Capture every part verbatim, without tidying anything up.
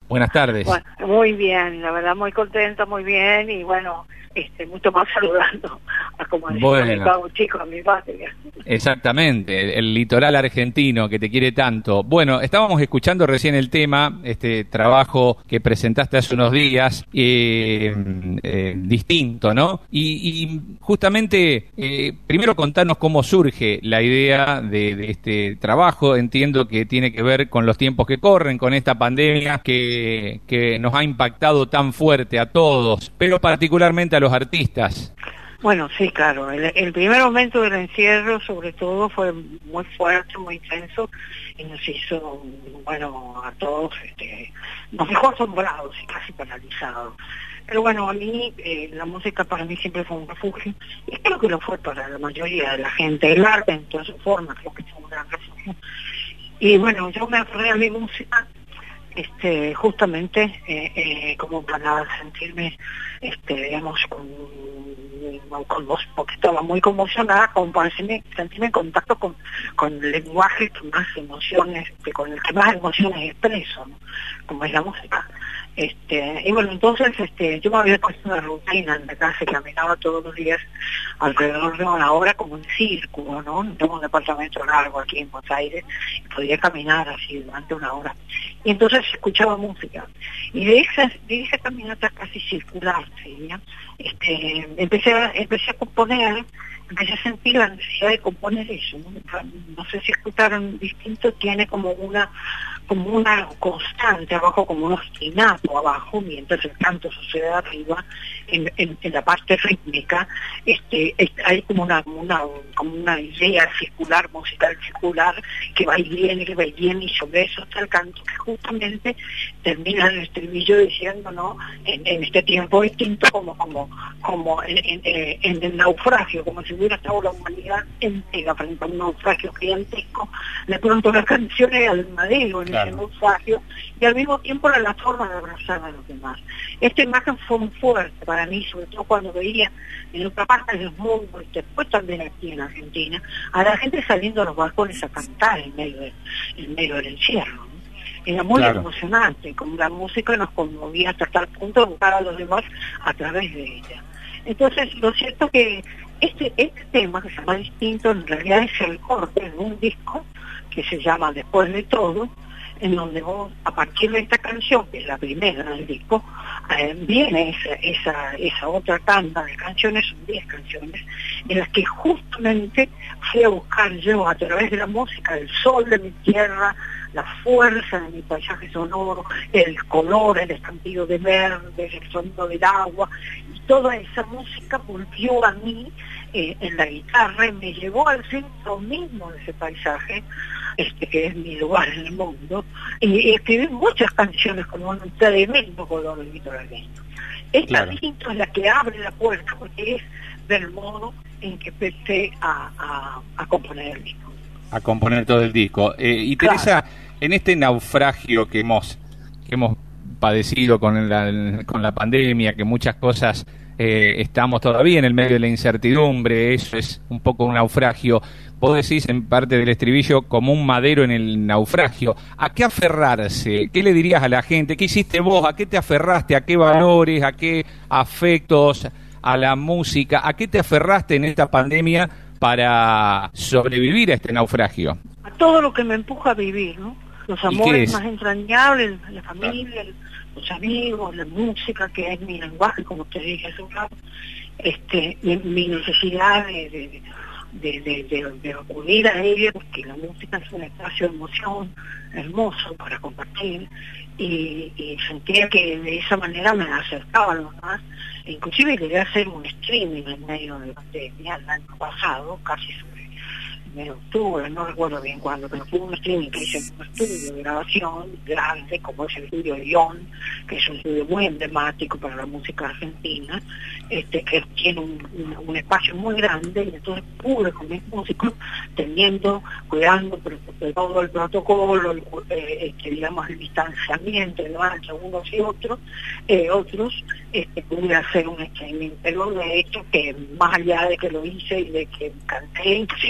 Buenas tardes. Bueno, muy bien, la verdad muy contenta, muy bien, y bueno, este, mucho más saludando a como decía Bueno. mi pavo chico, a mi patria. Exactamente, el, el litoral argentino que te quiere tanto. Bueno, estábamos escuchando recién el tema, este trabajo que presentaste hace unos días, eh, eh, distinto, ¿no? Y, y justamente, eh, primero contanos cómo surge la idea de, de este trabajo. Entiendo que tiene que ver con los tiempos que corren, con esta pandemia que, que nos ha impactado tan fuerte a todos, pero particularmente a los artistas. Bueno, sí, claro. El, el primer momento del encierro, sobre todo, fue muy fuerte, muy intenso, y nos hizo, bueno, a todos, este, nos dejó asombrados y casi paralizados. Pero bueno, a mí, eh, la música para mí siempre fue un refugio, y creo que lo fue para la mayoría de la gente. El arte, en todas sus formas, creo que fue un gran refugio. Y bueno, yo me aferré a mi música, este, justamente, eh, eh, como para sentirme, este, digamos, con... con vos, porque estaba muy conmocionada, como para sentirme, sentirme en contacto con, con el lenguaje que más emociones, que con el que más emociones expreso, ¿no? Como es la música. Este, y bueno, entonces este, yo me había puesto una rutina en la casa, caminaba todos los días alrededor de una hora como un círculo, ¿no? Tengo un departamento largo aquí en Buenos Aires y podía caminar así durante una hora. Y entonces escuchaba música. Y de esa, de esa caminata casi circular, ¿sí? Este, empecé, a, empecé a componer, empecé a sentir la necesidad de componer eso, ¿no? No sé si escucharon distinto, tiene como una como una constante abajo, como un ostinato abajo, mientras el canto sucede arriba, en, en, en la parte rítmica, este, este, hay como una, una, como una idea circular, musical circular, que va y viene, que va y viene, y sobre eso está el canto, que justamente termina el estribillo diciendo, ¿no? En, en este tiempo distinto, como, como, como en, en, en el naufragio, como si hubiera estado la humanidad entera frente a un naufragio gigantesco, de pronto la canción era el madero en claro. ese naufragio, y al mismo tiempo era la forma de abrazar a los demás. Esta imagen fue muy fuerte para mí, sobre todo cuando veía en otra parte del mundo, y después también aquí en Argentina, a la gente saliendo a los balcones a cantar en medio, de, en medio del encierro, ¿no? Era muy claro. emocionante, como la música nos conmovía hasta tal punto de buscar a los demás a través de ella. Entonces, lo cierto que este, este tema, que se llama Distinto, en realidad es el corte de un disco que se llama Después de Todo, en donde vos, a partir de esta canción, que es la primera del disco, eh, viene esa, esa, esa otra tanda de canciones, son diez canciones, en las que justamente fui a buscar yo, a través de la música, el sol de mi tierra, la fuerza de mi paisaje sonoro, el color, el estampido de verde, el sonido del agua, y toda esa música volvió a mí eh, en la guitarra y me llevó al centro mismo de ese paisaje, este que es mi lugar en el mundo, y, y escribí muchas canciones con un tremendo color del litoraleño. Esta claro. Distinto es la que abre la puerta, porque es del modo en que empecé a, a, a componer el disco. A componer todo el disco. Eh, y Teresa, claro. en este naufragio que hemos que hemos padecido con la, con la pandemia, que muchas cosas eh, estamos todavía en el medio de la incertidumbre, eso es un poco un naufragio. Vos decís en parte del estribillo como un madero en el naufragio. ¿A qué aferrarse? ¿Qué le dirías a la gente? ¿Qué hiciste vos? ¿A qué te aferraste? ¿A qué valores? ¿A qué afectos? ¿A la música? ¿A qué te aferraste en esta pandemia para sobrevivir a este naufragio? A todo lo que me empuja a vivir, ¿no? Los amores más entrañables, la familia, los amigos, la música, que es mi lenguaje, como te dije hace un rato, este, mi, mi necesidad de... de De, de, de, de acudir a ella, porque la música es un espacio de emoción hermoso para compartir, y, y sentía que de esa manera me acercaba a los demás. E inclusive llegué a hacer un streaming en medio de la pandemia el año pasado, casi sobre en octubre, no recuerdo bien cuándo, pero fue un streaming que hice en un estudio de grabación grande, como es el estudio Ion, que es un estudio muy emblemático para la música argentina, este que tiene un, un, un espacio muy grande, y entonces pude con mis músicos, teniendo, cuidando de todo el protocolo, el, eh, este, digamos el distanciamiento entre unos y otros, eh, otros, este, pude hacer un streaming, pero de hecho que más allá de que lo hice y de que canté, inclusive muchas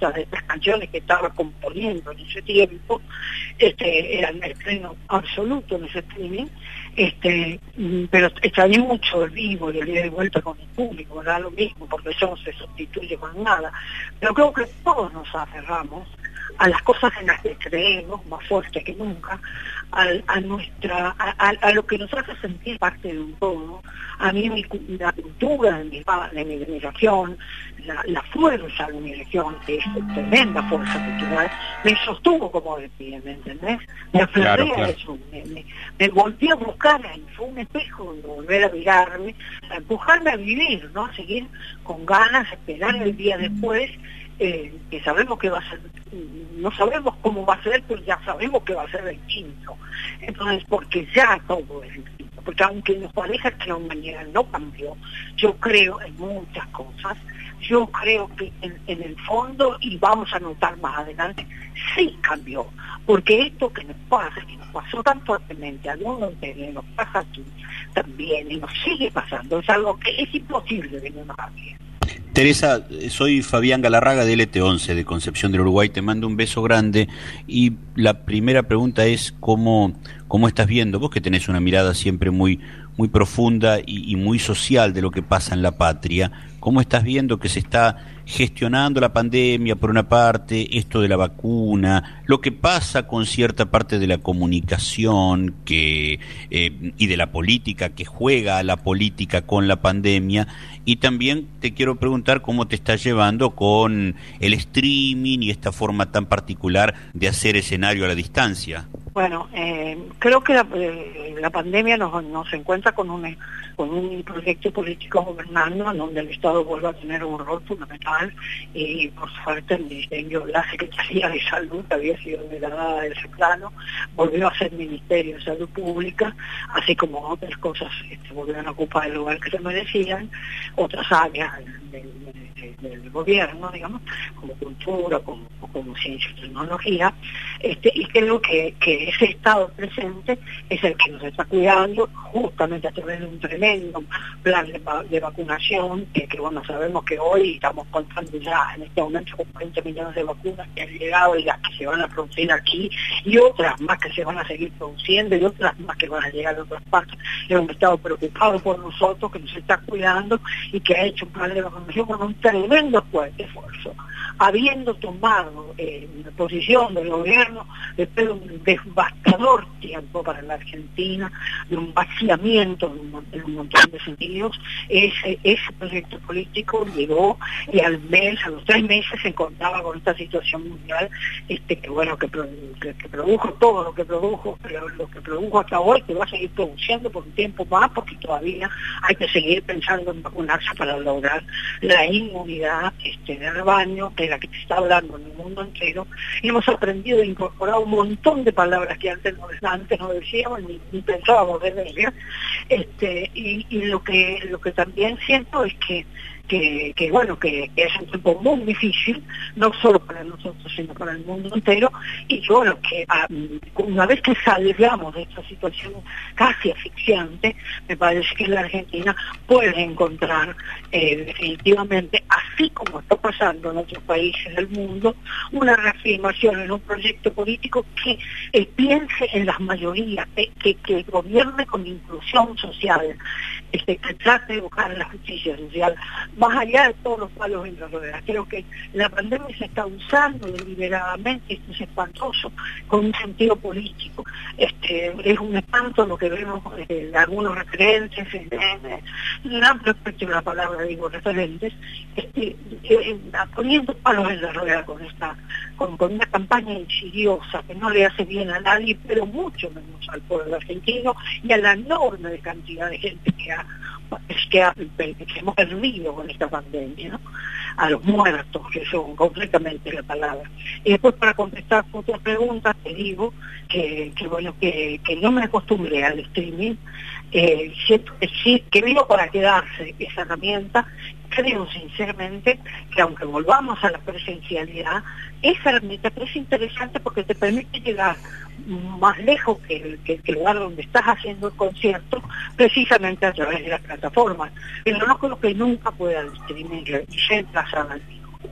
muchas de estas canciones que estaba componiendo en ese tiempo este, eran el estreno absoluto en ese streaming, este, pero extrañé mucho el vivo y el día de vuelta con el público, era lo mismo, porque eso no se sustituye con nada. Pero creo que todos nos aferramos a las cosas en las que creemos, más fuerte que nunca, a, a nuestra, a, a lo que nos hace sentir parte de un todo. A mí mi, la cultura de mi, de mi, de mi región, la, la fuerza de mi región, que es tremenda fuerza cultural, me sostuvo como de pie, ¿me entendés? Me aferré claro, a claro. eso, me, me, me volví a buscar ahí, fue un espejo donde volver a mirarme, a empujarme a vivir, ¿no? A seguir con ganas, a esperar el día después. Eh, que sabemos que va a ser, no sabemos cómo va a ser, pero ya sabemos que va a ser distinto. Entonces, porque ya todo es distinto, porque aunque nos parezca que la humanidad no cambió, yo creo en muchas cosas, yo creo que en, en el fondo, y vamos a notar más adelante, sí cambió, porque esto que nos pasa, que nos pasó tan fuertemente al mundo entero, nos pasa aquí también, y nos sigue pasando, es algo que es imposible que no nos cambie. Teresa, soy Fabián Galarraga de L T once de Concepción del Uruguay, te mando un beso grande y la primera pregunta es cómo, cómo estás viendo, vos que tenés una mirada siempre muy, muy profunda y, y muy social de lo que pasa en la patria, cómo estás viendo que se está gestionando la pandemia por una parte, esto de la vacuna, lo que pasa con cierta parte de la comunicación que eh, y de la política, que juega a la política con la pandemia, y también te quiero preguntar cómo te estás llevando con el streaming y esta forma tan particular de hacer escenario a la distancia. Bueno, eh, creo que la, eh, la pandemia nos, nos encuentra con un, con un proyecto político gobernando en donde el Estado vuelve a tener un rol fundamental y por suerte el Ministerio, la Secretaría de Salud, que había sido delegada del plano, volvió a ser Ministerio de Salud Pública, así como otras cosas este, volvieron a ocupar el lugar que se merecían, otras áreas del, del, del gobierno, digamos, como cultura, como, como ciencia y tecnología, este, y creo que, que ese estado presente es el que nos está cuidando justamente a través de un tremendo plan de, de vacunación, que, que bueno, sabemos que hoy estamos contando ya en este momento con cuarenta millones de vacunas que han llegado y las que se van a producir aquí y otras más que se van a seguir produciendo y otras más que van a llegar de otras partes. Hemos estado preocupados por nosotros, que nos está cuidando y que ha hecho un plan de vacunación con un tremendo esfuerzo, habiendo tomado eh, la posición del gobierno después de un devastador tiempo para la Argentina, de un vaciamiento de un, de un montón de sentidos. Ese, ese proyecto político llegó y al mes, a los tres meses se encontraba con esta situación mundial este que bueno que, que, que produjo todo lo que produjo, pero lo que produjo hasta hoy, que va a seguir produciendo por un tiempo más, porque todavía hay que seguir pensando en vacunarse para lograr la inmunidad este, de rebaño, de la que te está hablando en el mundo entero. Y hemos aprendido a incorporar un montón de palabras que antes no, antes no decíamos ni, ni pensábamos de ellas, este, y, y lo que lo que también siento es que Que, que bueno, que, que es un tiempo muy difícil, no solo para nosotros, sino para el mundo entero, y bueno, que a, una vez que salgamos de esta situación casi asfixiante, me parece que la Argentina puede encontrar eh, definitivamente, así como está pasando en otros países del mundo, una reafirmación en un proyecto político que eh, piense en las mayorías, eh, que, que gobierne con inclusión social, este, que trate de buscar la justicia social, más allá de todos los palos en las ruedas. Creo que la pandemia se está usando deliberadamente, esto es espantoso, con un sentido político. Este, es un espanto lo que vemos eh, de algunos referentes, en, en, en el amplio espectro de la palabra, digo, referentes, este, eh, poniendo palos en la rueda con esta, con, con una campaña insidiosa que no le hace bien a nadie, pero mucho menos al pueblo argentino y a la enorme cantidad de gente que ha que, ha, que hemos perdido con esta pandemia, ¿no? A los muertos, que son completamente la palabra. Y después, para contestar otras preguntas, te digo que, que bueno, que, que no me acostumbré al streaming, eh, siento que sí, que vino para quedarse esa herramienta. Creo sinceramente que aunque volvamos a la presencialidad, esa herramienta es interesante porque te permite llegar más lejos que el, que, que el lugar donde estás haciendo el concierto, precisamente a través de las plataformas. Pero no creo que nunca pueda el streaming reemplazar al vivo.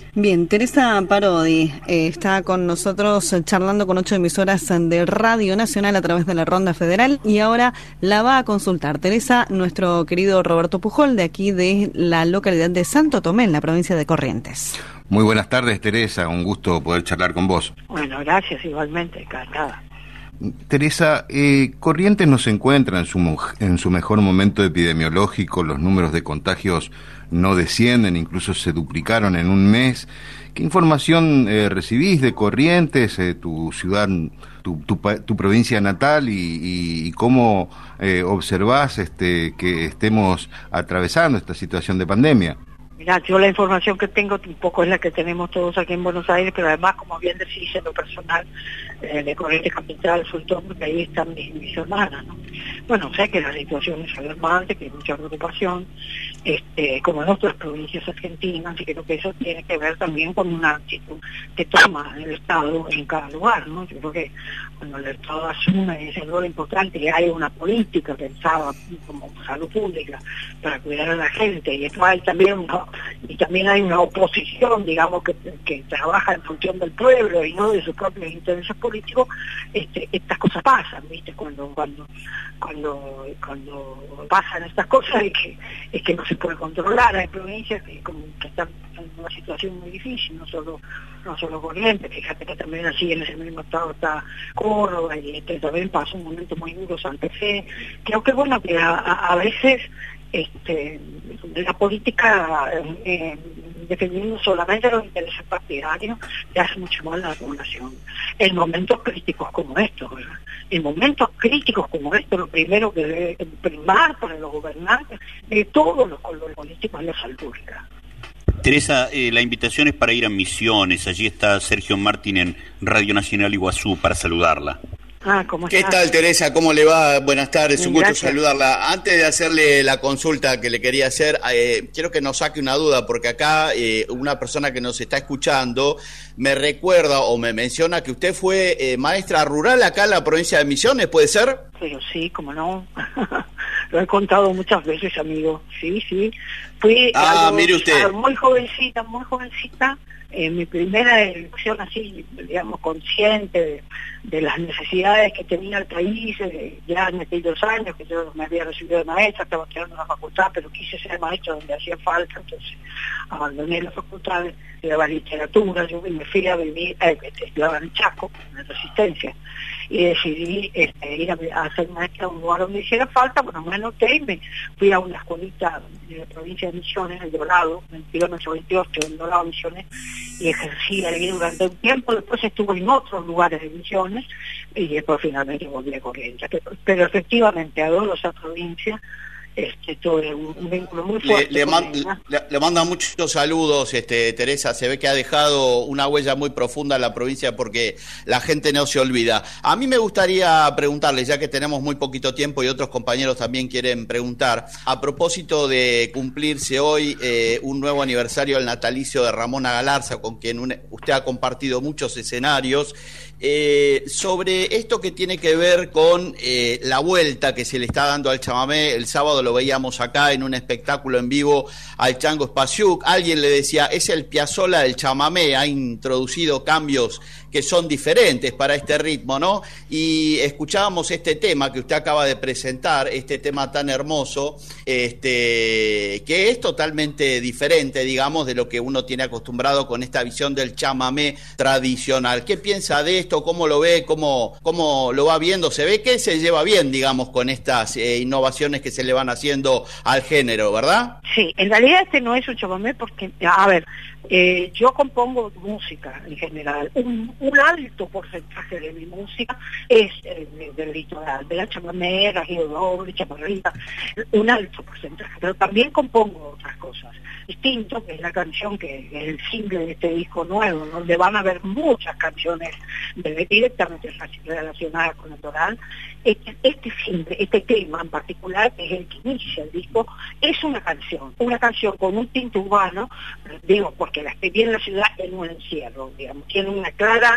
Bien, Teresa Parodi eh, está con nosotros eh, charlando con ocho emisoras de Radio Nacional a través de la Ronda Federal y ahora la va a consultar. Teresa, nuestro querido Roberto Pujol, de aquí de la localidad de Santo Tomé, en la provincia de Corrientes. Muy buenas tardes, Teresa, un gusto poder charlar con vos. Bueno, gracias, igualmente, encantada. Teresa, eh, Corrientes no se encuentra en su, en su mejor momento epidemiológico, los números de contagios no descienden, incluso se duplicaron en un mes. ¿Qué información eh, recibís de Corrientes, eh, tu ciudad, tu, tu, tu provincia natal, y, y, y cómo eh, observás este, que estemos atravesando esta situación de pandemia? Mirá, yo la información que tengo un poco es la que tenemos todos aquí en Buenos Aires, pero además, como bien decís, en lo personal, eh, de Corrientes Capital, sobre todo porque ahí están mis, mis hermanas, ¿no? Bueno, sé que la situación es alarmante, que hay mucha preocupación, este, como en otras provincias argentinas, y creo que eso tiene que ver también con una actitud que toma el Estado en cada lugar, ¿no? Yo creo que cuando el Estado asume ese rol importante y hay una política pensada como salud pública para cuidar a la gente, y esto hay también una y también hay una oposición, digamos, que, que trabaja en función del pueblo y no de sus propios intereses políticos, este, estas cosas pasan, ¿viste? Cuando cuando cuando cuando pasan estas cosas es que es que no se puede controlar. Hay provincias que, como, que están en una situación muy difícil, no solo no solo Corrientes, fíjate que también así en ese mismo estado está Córdoba, y este, también pasa un momento muy duro Santa Fe. Creo que bueno que a, a, a veces Este, la política eh, defendiendo solamente los intereses partidarios le hace mucho mal a la población. En momentos críticos como estos, ¿verdad? En momentos críticos como estos, lo primero que debe primar para los gobernantes de todos los colores políticos es la salud pública. Teresa, eh, la invitación es para ir a Misiones. Allí está Sergio Martín en Radio Nacional Iguazú para saludarla. Ah, ¿cómo ¿Qué está? tal, Teresa? ¿Cómo le va? Buenas tardes, un gusto Gracias. saludarla. Antes de hacerle la consulta que le quería hacer, eh, quiero que nos saque una duda, porque acá eh, una persona que nos está escuchando me recuerda o me menciona que usted fue eh, maestra rural acá en la provincia de Misiones, ¿puede ser? Pero sí, como no. Lo he contado muchas veces, amigo. Sí, sí. Fui Ah, algo, mire usted. muy jovencita, muy jovencita. En mi primera elección así, digamos, consciente de, de las necesidades que tenía el país, eh, ya en aquellos años que yo me había recibido de maestra, estaba estudiando en la facultad, pero quise ser maestra donde hacía falta, entonces abandoné la facultad, estudiaba literatura, yo me fui a vivir, eh, estudiaba en Chaco, en Resistencia, y decidí este, ir a, a ser maestra a un lugar donde hiciera falta. Bueno, me anoté y me fui a una escuelita de la provincia de Misiones, el Dorado, en el kilómetro veintiocho, en Dorado, Misiones, y ejercí ahí durante un tiempo. Después estuve en otros lugares de Misiones y después finalmente volví a Corrientes. Pero, pero efectivamente adoro esa provincia. Este, tuve un, un vínculo muy fuerte. Le, le, man, ella. le, le manda muchos saludos, este, Teresa. Se ve que ha dejado una huella muy profunda en la provincia porque la gente no se olvida. A mí me gustaría preguntarle, ya que tenemos muy poquito tiempo y otros compañeros también quieren preguntar, a propósito de cumplirse hoy eh, un nuevo aniversario del natalicio de Ramona Galarza, con quien un, usted ha compartido muchos escenarios, eh, sobre esto que tiene que ver con eh, la vuelta que se le está dando al chamamé. El sábado lo veíamos acá en un espectáculo en vivo al Chango Spasiuk. Alguien le decía, es el Piazzolla del chamamé, ha introducido cambios que son diferentes para este ritmo, ¿no? Y escuchábamos este tema que usted acaba de presentar, este tema tan hermoso, este, que es totalmente diferente, digamos, de lo que uno tiene acostumbrado con esta visión del chamamé tradicional. ¿Qué piensa de esto? ¿Cómo lo ve? ¿Cómo, cómo lo va viendo? Se ve que se lleva bien, digamos, con estas eh, innovaciones que se le van haciendo al género, ¿verdad? Sí, en realidad este no es un chamamé porque, a ver, eh, yo compongo música en general. Un, un alto porcentaje de mi música es eh, del litoral, de la chamamé, rajío doble, chamarrita, un alto porcentaje, pero también compongo otras cosas. Distinto, que es la canción que es el single de este disco nuevo, donde van a haber muchas canciones de, directamente relacionadas con el litoral. Este, este single, este tema en particular, que es el que inicia el disco, es una canción, una canción con un tinte urbano, digo, porque la escribí en la ciudad en un encierro, digamos, tiene una clara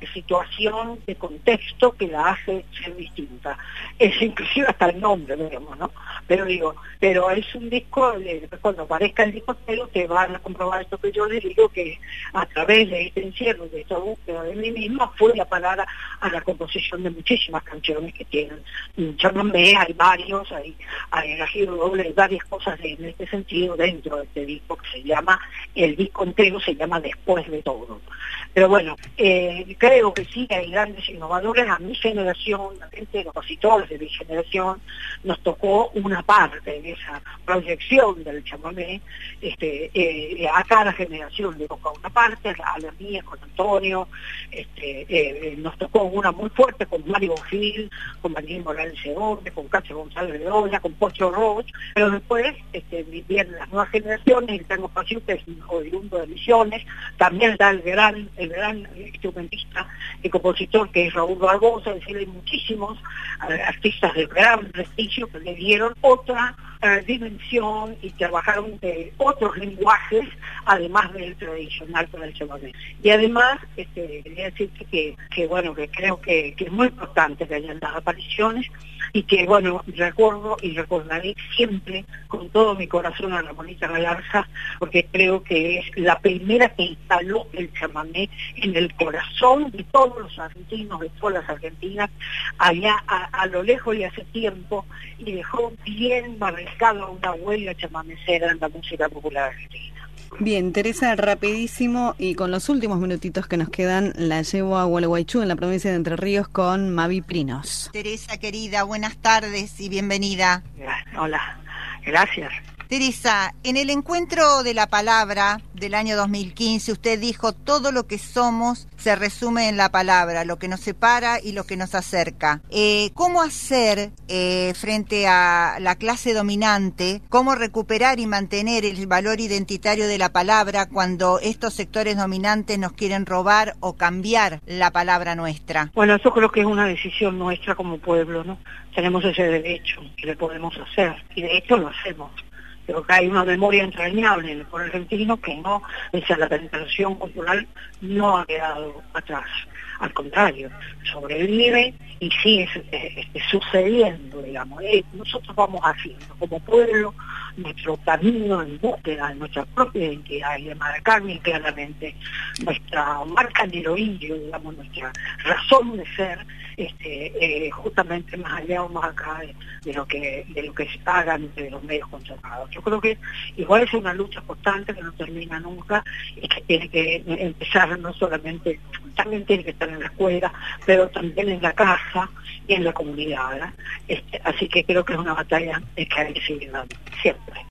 situación, de contexto que la hace ser distinta. Es inclusive hasta el nombre, digamos, ¿no? Pero digo, pero es un disco, de, cuando aparezca el disco entero te van a comprobar esto que yo les digo, que a través de este encierro, de esta búsqueda de mí misma, fue a parar a, a la composición de muchísimas canciones que tienen chamamé, hay varios, hay, hay giro doble, hay varias cosas de, en este sentido dentro de este disco que se llama, el disco entero se llama Después de Todo. Pero bueno, eh, creo que sí que hay grandes innovadores. A mi generación, la gente de los compositores de mi generación, nos tocó una parte de esa proyección del chamamé. Este, eh, a cada generación le tocó una parte, a la mía con Antonio, este, eh, nos tocó una muy fuerte con Mario Gil, con Manuel Morales Segón, con Cacho González de Ola, con Pocho Roch, pero después este, vienen las nuevas generaciones, el tango paciente es oriundo de Misiones, también está el gran, el gran instrumentista y compositor que es Raúl Barbosa, es decir, hay muchísimos uh, artistas de gran prestigio que le dieron otra uh, dimensión y trabajaron de otros lenguajes, además del tradicional para el chamamé. Y además, este, quería decirte que, que bueno, que creo que, que es muy importante que hayan las apariciones, y que bueno, recuerdo y recordaré siempre con todo mi corazón a Ramonita Galarza, porque creo que es la primera que instaló el chamamé en el corazón de todos los argentinos, de todas las argentinas, allá a, a lo lejos y hace tiempo, y dejó bien marcada una huella chamamecera en la música popular argentina. Bien, Teresa, rapidísimo y con los últimos minutitos que nos quedan, la llevo a Gualeguaychú, en la provincia de Entre Ríos, con Mavi Prinos. Teresa, querida, buenas tardes y bienvenida. Hola, gracias. Teresa, en el encuentro de la palabra del año dos mil quince, usted dijo: todo lo que somos se resume en la palabra, lo que nos separa y lo que nos acerca. Eh, ¿Cómo hacer eh, frente a la clase dominante, cómo recuperar y mantener el valor identitario de la palabra cuando estos sectores dominantes nos quieren robar o cambiar la palabra nuestra? Bueno, yo creo que es una decisión nuestra como pueblo, ¿no? Tenemos ese derecho y lo podemos hacer, y de hecho lo hacemos. Creo que hay una memoria entrañable en el pueblo argentino que no, pese a la penetración cultural, no ha quedado atrás. Al contrario, sobrevive y sigue este, sucediendo, digamos. Eh, nosotros vamos haciendo como pueblo nuestro camino en búsqueda de nuestra propia identidad y de marcar bien claramente nuestra marca de heroísmo, digamos, nuestra razón de ser, este, eh, justamente más allá o más acá de, de lo que de lo que se hagan de los medios conservados. Yo creo que igual es una lucha constante que no termina nunca y que tiene que empezar no solamente, también tiene que estar en la escuela, pero también en la casa y en la comunidad, ¿verdad? Este, así que creo que es una batalla que hay que seguir dando siempre.